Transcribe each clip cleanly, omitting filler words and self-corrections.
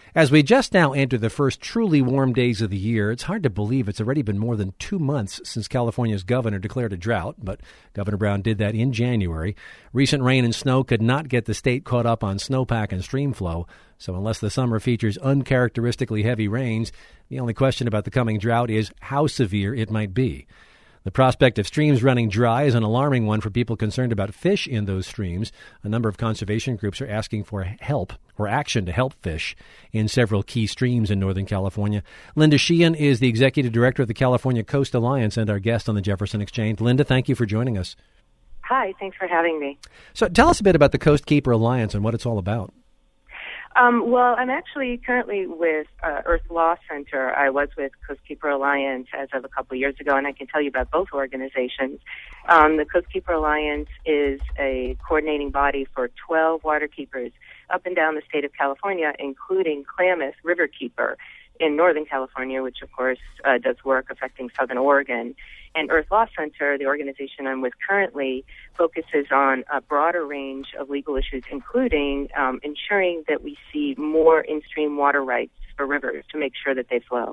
As we just now enter the first truly warm days of the year, it's hard to believe it's already been more than 2 months since California's governor declared a drought, but Governor Brown did that in January. Recent rain and snow could not get the state caught up on snowpack and stream flow, so unless the summer features uncharacteristically heavy rains, the only question about the coming drought is how severe it might be. The prospect of streams running dry is an alarming one for people concerned about fish in those streams. A number of conservation groups are asking for help or action to help fish in several key streams in Northern California. Linda Sheehan is the executive director of the California Coast Alliance and our guest on the Jefferson Exchange. Linda, thank you for joining us. Hi, thanks for having me. So tell us a bit about the Coast Keeper Alliance and what it's all about. Well, I'm actually currently with Earth Law Center. I was with Coast Keeper Alliance as of a couple of years ago, and I can tell you about both organizations. The Coast Keeper Alliance is a coordinating body for 12 water keepers up and down the state of California, including Klamath Riverkeeper in Northern California, which, of course, does work affecting Southern Oregon. And Earth Law Center, the organization I'm with currently, focuses on a broader range of legal issues, including ensuring that we see more in-stream water rights for rivers to make sure that they flow.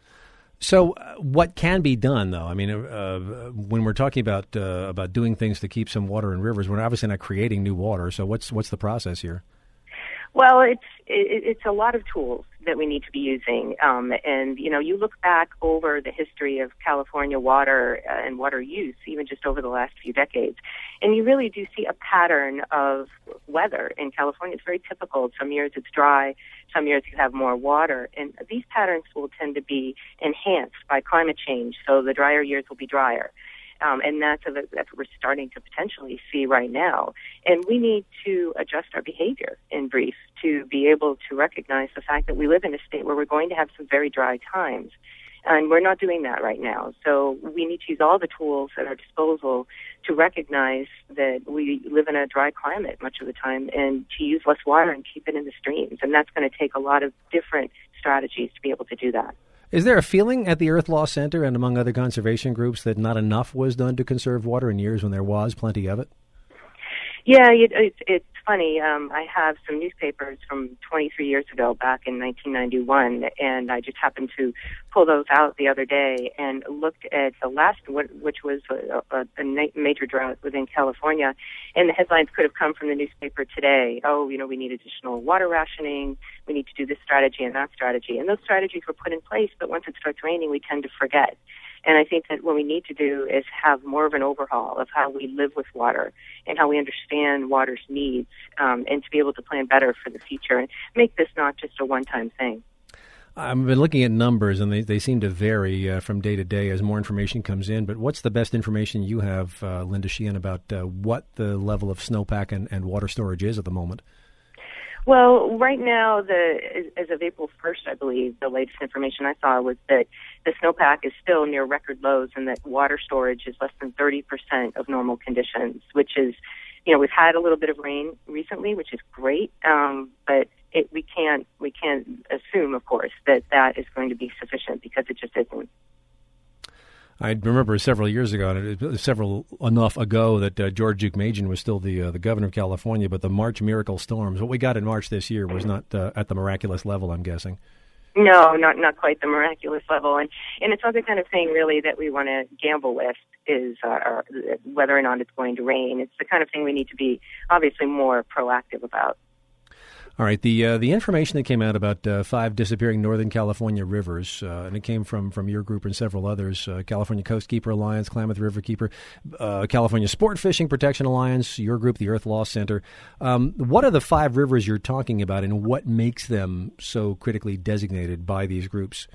So what can be done, though? I mean, when we're talking about doing things to keep some water in rivers, we're obviously not creating new water. So what's the process here? Well, it's a lot of tools that we need to be using. And, you know, you look back over the history of California water and water use, even just over the last few decades, and you really do see a pattern of weather in California. It's very typical. Some years it's dry, some years you have more water. And these patterns will tend to be enhanced by climate change, so the drier years will be drier. And that's what we're starting to potentially see right now. And we need to adjust our behavior, in brief, to be able to recognize the fact that we live in a state where we're going to have some very dry times. And we're not doing that right now. So we need to use all the tools at our disposal to recognize that we live in a dry climate much of the time and to use less water and keep it in the streams. And that's going to take a lot of different strategies to be able to do that. Is there a feeling at the Earth Law Center and among other conservation groups that not enough was done to conserve water in years when there was plenty of it? Yeah, it's funny. I have some newspapers from 23 years ago, back in 1991, and I just happened to pull those out the other day and looked at the last one, which was a major drought within California, and the headlines could have come from the newspaper today. Oh, you know, we need additional water rationing, we need to do this strategy and that strategy. And those strategies were put in place, but once it starts raining, we tend to forget. And I think that what we need to do is have more of an overhaul of how we live with water and how we understand water's needs, and to be able to plan better for the future and make this not just a one-time thing. I've been looking at numbers, and they seem to vary from day to day as more information comes in. But what's the best information you have, Linda Sheehan, about what the level of snowpack and water storage is at the moment? Well, right now, as of April 1st, I believe, the latest information I saw was that the snowpack is still near record lows and that water storage is less than 30% of normal conditions, which is, you know, we've had a little bit of rain recently, which is great, but we can't assume, of course, that is going to be sufficient because it just isn't. I remember several years ago, enough ago, that George Deukmejian was still the governor of California, but the March miracle storms, what we got in March this year was not at the miraculous level, I'm guessing. No, not quite the miraculous level. And it's not the kind of thing, really, that we want to gamble with is whether or not it's going to rain. It's the kind of thing we need to be, obviously, more proactive about. All right, the information that came out about 5 disappearing Northern California rivers, and it came from your group and several others, California Coast Keeper Alliance, Klamath Riverkeeper, California Sport Fishing Protection Alliance, your group, the Earth Law Center. What are the 5 rivers you're talking about, and what makes them so critically designated by these groups?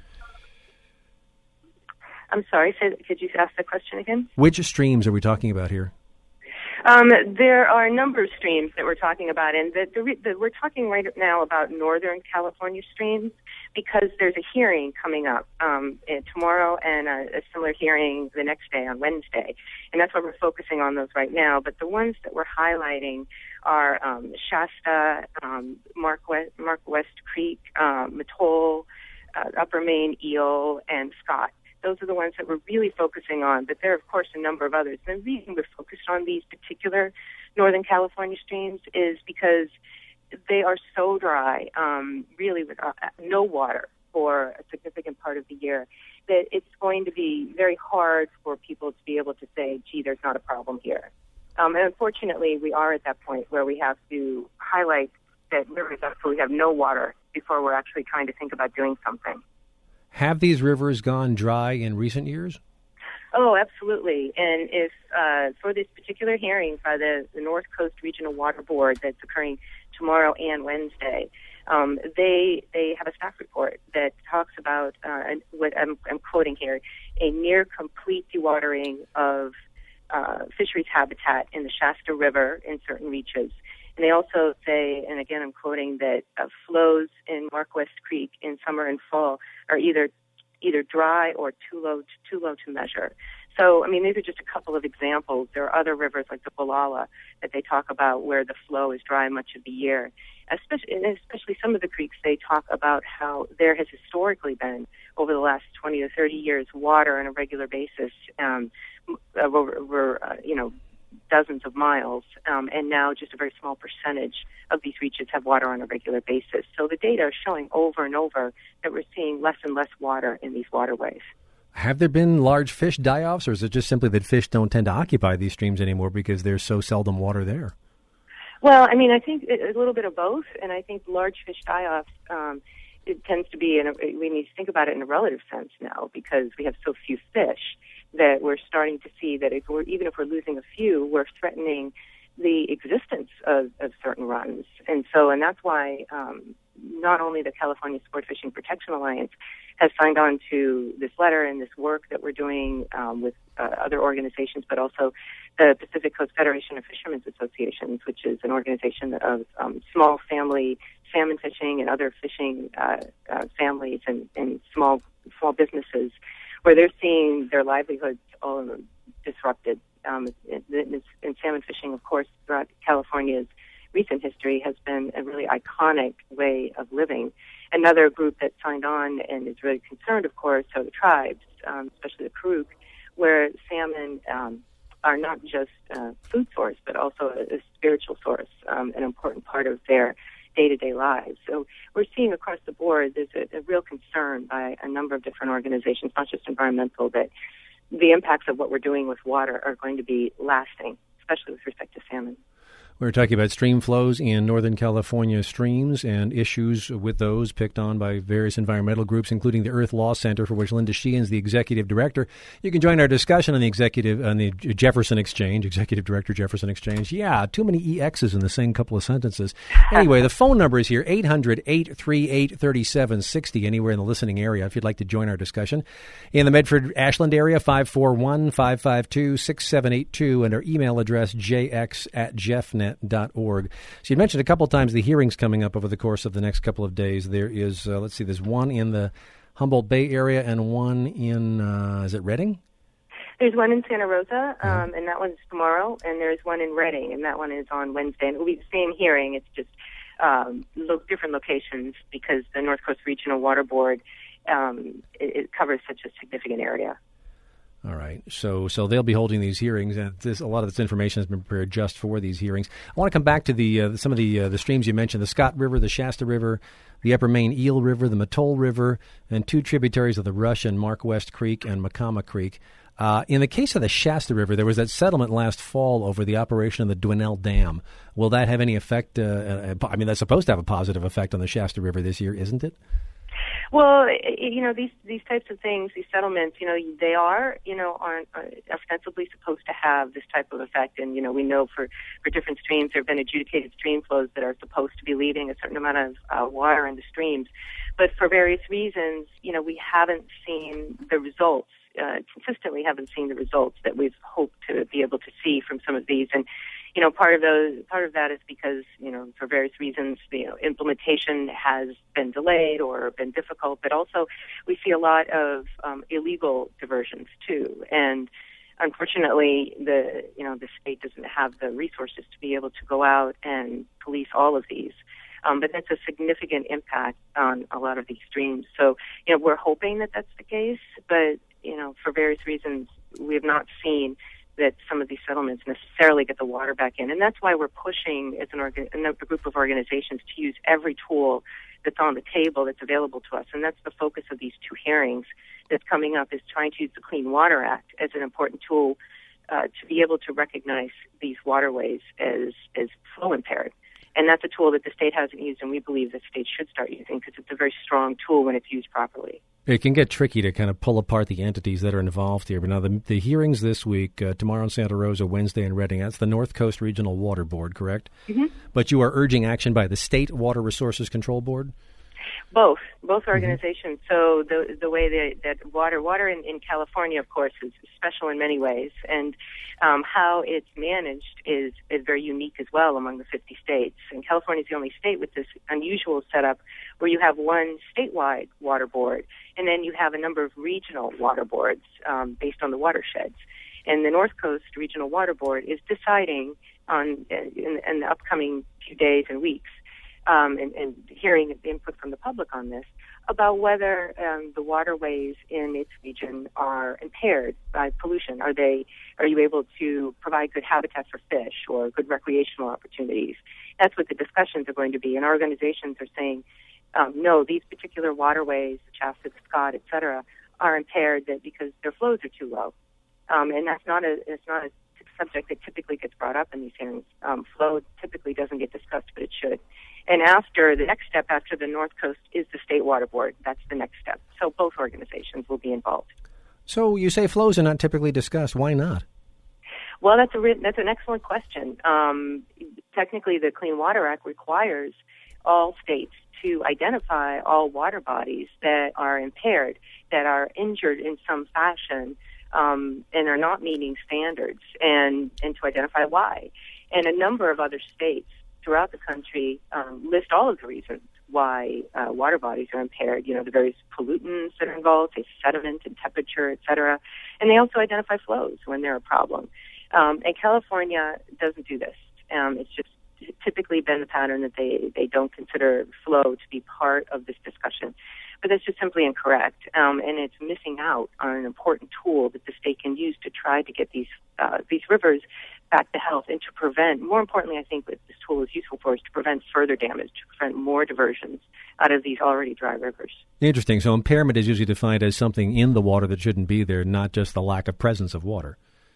I'm sorry, could you ask the question again? Which streams are we talking about here? There are a number of streams that we're talking about, and we're talking right now about Northern California streams because there's a hearing coming up tomorrow and a similar hearing the next day on Wednesday, and that's why we're focusing on those right now. But the ones that we're highlighting are Shasta, Mark West Creek, Mattole, Upper Main, Eel, and Scott. Those are the ones that we're really focusing on, but there are, of course, a number of others. And the reason we're focused on these particular Northern California streams is because they are so dry, really with no water for a significant part of the year, that it's going to be very hard for people to be able to say, gee, there's not a problem here. And unfortunately, we are at that point where we have to highlight that rivers absolutely have no water before we're actually trying to think about doing something. Have these rivers gone dry in recent years? Oh, absolutely. And if for this particular hearing by the North Coast Regional Water Board that's occurring tomorrow and Wednesday, they have a staff report that talks about what I'm quoting here, a near complete dewatering of fisheries habitat in the Shasta River in certain reaches. And they also say, and again I'm quoting, that flows in Mark West Creek in summer and fall are either dry or too low to measure. So, I mean, these are just a couple of examples. There are other rivers like the Balala that they talk about where the flow is dry much of the year. Especially some of the creeks, they talk about how there has historically been, over the last 20 to 30 years, water on a regular basis over dozens of miles, and now just a very small percentage of these reaches have water on a regular basis. So the data are showing over and over that we're seeing less and less water in these waterways. Have there been large fish die-offs, or is it just simply that fish don't tend to occupy these streams anymore because there's so seldom water there? Well, I mean, I think a little bit of both, and I think large fish die-offs, it tends to be, we need to think about it in a relative sense now because we have so few fish that we're starting to see that even if we're losing a few, we're threatening the existence of certain runs. And that's why not only the California Sport Fishing Protection Alliance has signed on to this letter and this work that we're doing with other organizations, but also the Pacific Coast Federation of Fishermen's Associations, which is an organization of small family salmon fishing and other fishing families and small businesses, where they're seeing their livelihoods all disrupted. And salmon fishing, of course, throughout California's recent history has been a really iconic way of living. Another group that signed on and is really concerned, of course, are the tribes, especially the Karuk, where salmon are not just a food source, but also a spiritual source, an important part of their day-to-day lives. So we're seeing across the board there's a real concern by a number of different organizations, not just environmental, that the impacts of what we're doing with water are going to be lasting, especially with respect to salmon. We're talking about stream flows in Northern California streams and issues with those picked on by various environmental groups, including the Earth Law Center, for which Linda Sheehan is the executive director. You can join our discussion on the Jefferson Exchange, executive director Jefferson Exchange. Yeah, too many EXs in the same couple of sentences. Anyway, the phone number is here, 800-838-3760, anywhere in the listening area if you'd like to join our discussion. In the Medford-Ashland area, 541-552-6782, and our email address, jx@jeffnet.org. So you mentioned a couple times the hearings coming up over the course of the next couple of days. There is, there's one in the Humboldt Bay area and one in, is it Redding? There's one in Santa Rosa, and that one's tomorrow, and there's one in Redding, and that one is on Wednesday. And it will be the same hearing. It's just different locations because the North Coast Regional Water Board, it covers such a significant area. All right. So they'll be holding these hearings, and a lot of this information has been prepared just for these hearings. I want to come back to some of the streams you mentioned, the Scott River, the Shasta River, the Upper Main Eel River, the Mattole River, and two tributaries of the Rush and Mark West Creek and Macama Creek. In the case of the Shasta River, there was that settlement last fall over the operation of the Dwinelle Dam. Will that have any effect? I mean, that's supposed to have a positive effect on the Shasta River this year, isn't it? Well, these types of things, these settlements, they aren't ostensibly supposed to have this type of effect. And, we know for different streams, there have been adjudicated stream flows that are supposed to be leaving a certain amount of water in the streams. But for various reasons, we haven't seen the results, consistently haven't seen the results that we've hoped to be able to see from some of these. And, part of that is because, for various reasons, implementation has been delayed or been difficult, but also we see a lot of illegal diversions too. And unfortunately, the state doesn't have the resources to be able to go out and police all of these. But that's a significant impact on a lot of these streams. So, we're hoping that that's the case, but, for various reasons, we have not seen that some of these settlements necessarily get the water back in. And that's why we're pushing as a group of organizations to use every tool that's on the table that's available to us. And that's the focus of these two hearings that's coming up, is trying to use the Clean Water Act as an important tool to be able to recognize these waterways as flow impaired. And that's a tool that the state hasn't used, and we believe that states should start using, because it's a very strong tool when it's used properly. It can get tricky to kind of pull apart the entities that are involved here. But now the hearings this week, tomorrow in Santa Rosa, Wednesday in Redding, that's the North Coast Regional Water Board, correct? Mm-hmm. But you are urging action by the State Water Resources Control Board? Both organizations. So the way that water in California, of course, is special in many ways, and how it's managed is very unique as well among the 50 states. And California is the only state with this unusual setup where you have one statewide water board, and then you have a number of regional water boards based on the watersheds. And the North Coast Regional Water Board is deciding on in the upcoming few days and weeks, and hearing input from the public on this, about whether the waterways in its region are impaired by pollution. Are you able to provide good habitat for fish or good recreational opportunities? That's what the discussions are going to be. And our organizations are saying, no, these particular waterways, the Shasta, the Scott, et cetera, are impaired because their flows are too low. And it's not a subject that typically gets brought up in these hearings. Flow typically doesn't get discussed, but it should. And the next step after the North Coast is the State Water Board. That's the next step. So both organizations will be involved. So you say flows are not typically discussed. Why not? Well, that's an excellent question. Technically, the Clean Water Act requires all states to identify all water bodies that are impaired, that are injured in some fashion, and are not meeting standards, and to identify why. And a number of other states throughout the country list all of the reasons why water bodies are impaired, the various pollutants that are involved, say sediment and temperature, et cetera. And they also identify flows when they're a problem. And California doesn't do this. It's just typically been the pattern that they don't consider flow to be part of this discussion. But that's just simply incorrect, and it's missing out on an important tool that the state can use to try to get these rivers back to health, and to prevent, more importantly, I think what this tool is useful for, is to prevent further damage, to prevent more diversions out of these already dry rivers. Interesting. So impairment is usually defined as something in the water that shouldn't be there, not just the lack of presence of water.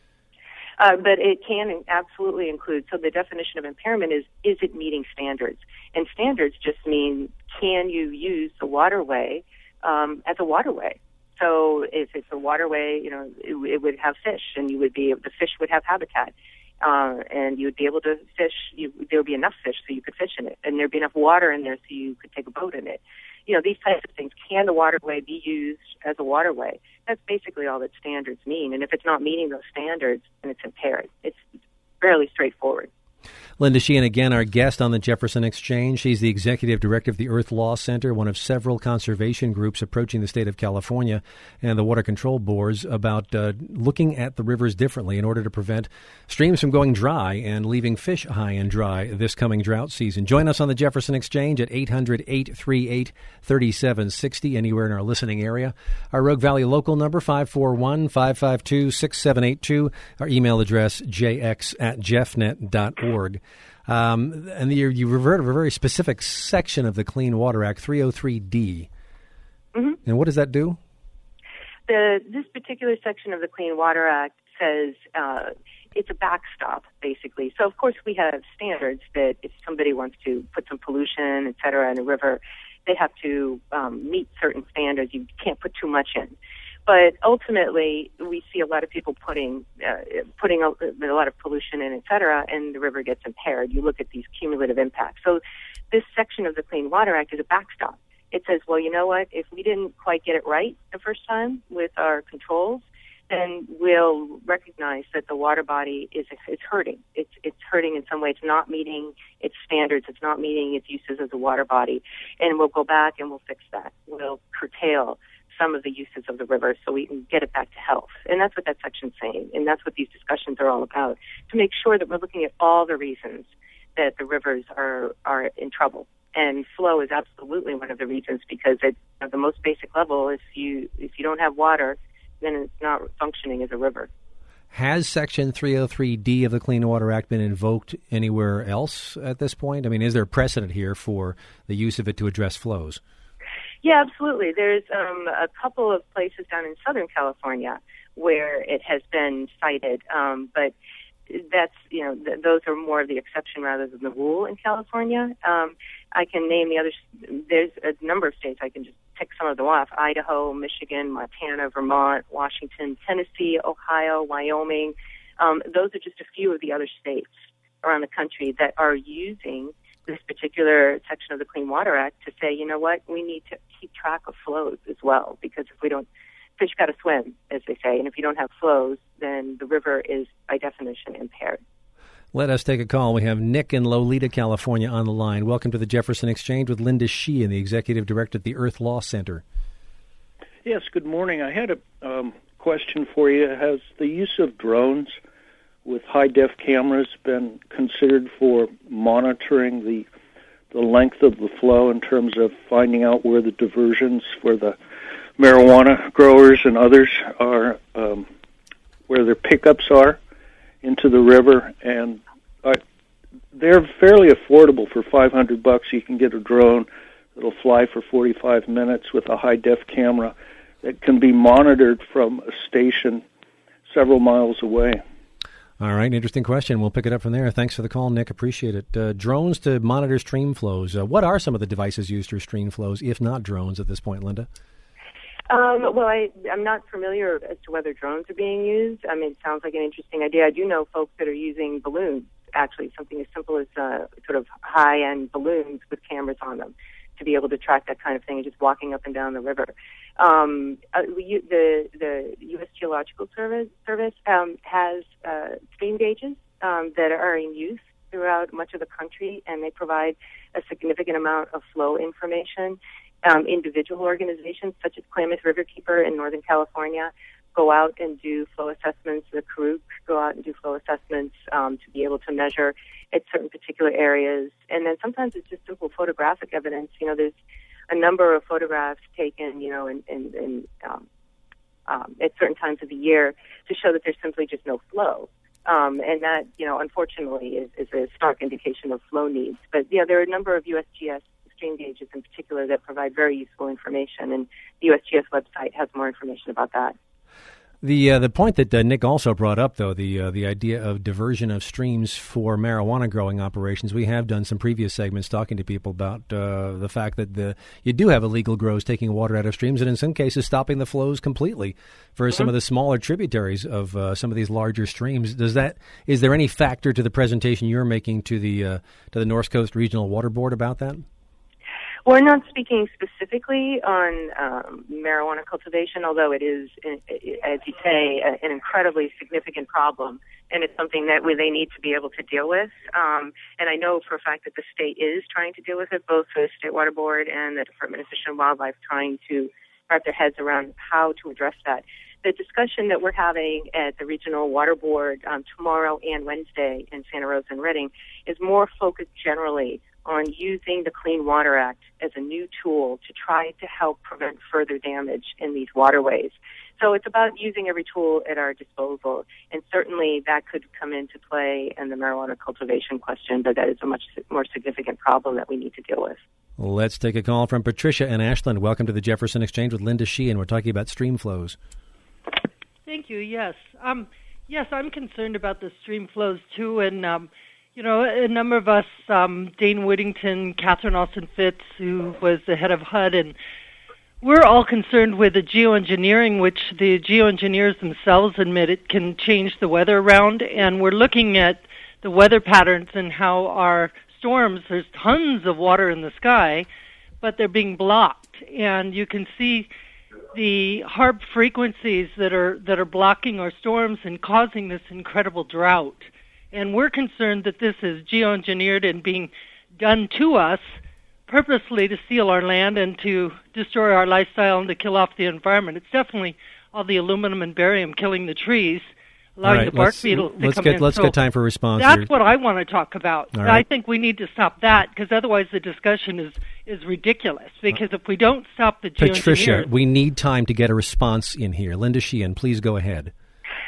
But it can absolutely include, so the definition of impairment is it meeting standards? And standards just mean, can you use the waterway as a waterway? So if it's a waterway, it would have fish, and the fish would have habitat. And you would be able to fish, there would be enough fish so you could fish in it, and there'd be enough water in there so you could take a boat in it. These types of things. Can the waterway be used as a waterway? That's basically all that standards mean. And if it's not meeting those standards, then it's impaired. It's fairly straightforward. Linda Sheehan, again, our guest on the Jefferson Exchange. She's the executive director of the Earth Law Center, one of several conservation groups approaching the state of California and the water control boards about looking at the rivers differently in order to prevent streams from going dry and leaving fish high and dry this coming drought season. Join us on the Jefferson Exchange at 800-838-3760, anywhere in our listening area. Our Rogue Valley local number, 541-552-6782. Our email address, jx@jeffnet.org. And you revert to a very specific section of the Clean Water Act, 303D. Mm-hmm. And what does that do? This particular section of the Clean Water Act says it's a backstop, basically. So, of course, we have standards that if somebody wants to put some pollution, et cetera, in a river, they have to meet certain standards. You can't put too much in. But ultimately, we see a lot of people putting a lot of pollution in, et cetera, and the river gets impaired. You look at these cumulative impacts. So this section of the Clean Water Act is a backstop. It says, well, you know what? If we didn't quite get it right the first time with our controls, then we'll recognize that the water body it's hurting. It's hurting in some way. It's not meeting its standards. It's not meeting its uses as a water body. And we'll go back and we'll fix that. We'll curtail some of the uses of the river so we can get it back to health. And that's what that section's saying. And that's what these discussions are all about, to make sure that we're looking at all the reasons that the rivers are in trouble. And flow is absolutely one of the reasons, because at the most basic level, if you don't have water, then it's not functioning as a river. Has Section 303D of the Clean Water Act been invoked anywhere else at this point? I mean, is there a precedent here for the use of it to address flows? Yeah, absolutely. There's a couple of places down in Southern California where it has been cited, but that's, those are more of the exception rather than the rule in California. I can name the others. There's a number of states. I can just tick some of them off: Idaho, Michigan, Montana, Vermont, Washington, Tennessee, Ohio, Wyoming. Those are just a few of the other states around the country that are using this particular section of the Clean Water Act to say, you know what, we need to keep track of flows as well, because if we don't, fish got to swim, as they say, and if you don't have flows, then the river is, by definition, impaired. Let us take a call. We have Nick in Lolita, California on the line. Welcome to the Jefferson Exchange with Linda Sheehan, the Executive Director at the Earth Law Center. Yes, good morning. I had a question for you. Has the use of drones with high-def cameras been considered for monitoring the length of the flow in terms of finding out where the diversions for the marijuana growers and others are, where their pickups are into the river? And they're fairly affordable. For $500 you can get a drone that'll fly for 45 minutes with a high-def camera that can be monitored from a station several miles away. All right, interesting question. We'll pick it up from there. Thanks for the call, Nick. Appreciate it. Drones to monitor stream flows. What are some of the devices used for stream flows, if not drones at this point, Linda? Well, I'm not familiar as to whether drones are being used. I mean, it sounds like an interesting idea. I do know folks that are using balloons, actually, something as simple as sort of high-end balloons with cameras on them to be able to track that kind of thing and just walking up and down the river. The U.S. Geological Service has stream gauges that are in use throughout much of the country, and they provide a significant amount of flow information. Individual organizations such as Klamath Riverkeeper in Northern California go out and do flow assessments. The Karuk go out and do flow assessments to be able to measure at certain particular areas. And then sometimes it's just simple photographic evidence. There's a number of photographs taken, at certain times of the year to show that there's simply just no flow. And that, unfortunately is a stark indication of flow needs. But, there are a number of USGS stream gauges in particular that provide very useful information, and the USGS website has more information about that. The point that Nick also brought up, though, the idea of diversion of streams for marijuana growing operations, we have done some previous segments talking to people about the fact that you do have illegal grows taking water out of streams, and in some cases stopping the flows completely for some of the smaller tributaries of some of these larger streams. Is there any factor to the presentation you're making to the North Coast Regional Water Board about that? We're not speaking specifically on marijuana cultivation, although it is, as you say, an incredibly significant problem, and it's something that they need to be able to deal with. And I know for a fact that the state is trying to deal with it, both the State Water Board and the Department of Fish and Wildlife trying to wrap their heads around how to address that. The discussion that we're having at the Regional Water Board tomorrow and Wednesday in Santa Rosa and Redding is more focused generally on using the Clean Water Act as a new tool to try to help prevent further damage in these waterways. So it's about using every tool at our disposal, and certainly that could come into play in the marijuana cultivation question, but that is a much more significant problem that we need to deal with. Let's take a call from Patricia in Ashland. Welcome to the Jefferson Exchange with Linda Sheehan. We're talking about stream flows. Thank you, yes. Yes, I'm concerned about the stream flows, too, and a number of us, Dane Whittington, Catherine Austin-Fitz, who was the head of HUD, and we're all concerned with the geoengineering, which the geoengineers themselves admit it can change the weather around, and we're looking at the weather patterns and how our storms, there's tons of water in the sky, but they're being blocked, and you can see the HARP frequencies that are blocking our storms and causing this incredible drought. And we're concerned that this is geoengineered and being done to us purposely to steal our land and to destroy our lifestyle and to kill off the environment. It's definitely all the aluminum and barium killing the trees, allowing the bark beetles to come in. Let's get time for response. That's what I want to talk about. Right. I think we need to stop that, because otherwise the discussion is ridiculous. Because if we don't stop the geoengineering... Patricia, we need time to get a response in here. Linda Sheehan, please go ahead.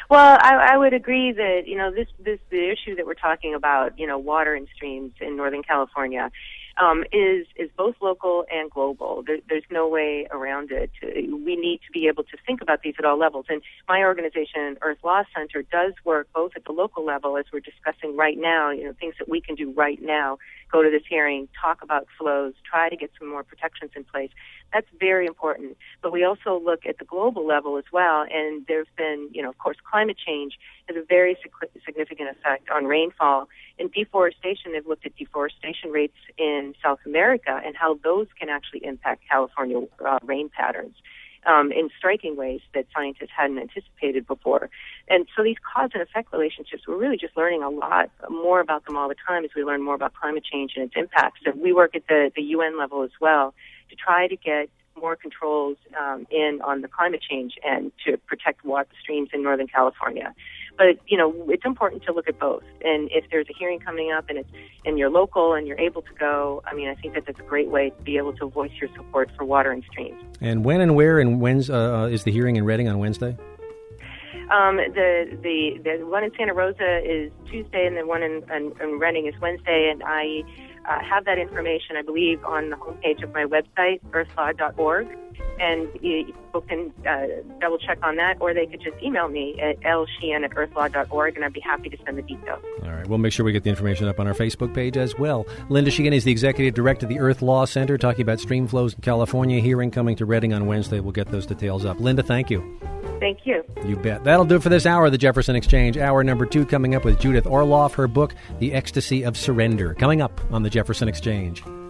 Well, I would agree that, the issue that we're talking about, water and streams in Northern California, is both local and global. There's no way around it. We need to be able to think about these at all levels. And my organization, Earth Law Center, does work both at the local level, as we're discussing right now, things that we can do right now, go to this hearing, talk about flows, try to get some more protections in place. That's very important. But we also look at the global level as well, and there's been, of course, climate change has a very significant effect on rainfall. And deforestation, they've looked at deforestation rates in South America and how those can actually impact California rain patterns in striking ways that scientists hadn't anticipated before. And so these cause and effect relationships, we're really just learning a lot more about them all the time as we learn more about climate change and its impacts. So we work at the UN level as well to try to get more controls in on the climate change and to protect water streams in Northern California. But, it's important to look at both. And if there's a hearing coming up and you're local and you're able to go, I think that's a great way to be able to voice your support for water and streams. And when and where and when's is the hearing in Redding on Wednesday? The one in Santa Rosa is Tuesday, and the one in Redding is Wednesday. And I have that information, I believe, on the homepage of my website, earthlaw.org. And people can double check on that, or they could just email me at lsheehan@earthlaw.org, and I'd be happy to send the details. All right. We'll make sure we get the information up on our Facebook page as well. Linda Sheehan is the Executive Director of the Earth Law Center, talking about stream flows in California. Hearing coming to Redding on Wednesday. We'll get those details up. Linda, thank you. Thank you. You bet. That'll do it for this hour of the Jefferson Exchange. Hour number 2 coming up with Judith Orloff, her book, The Ecstasy of Surrender, coming up on the Jefferson Exchange.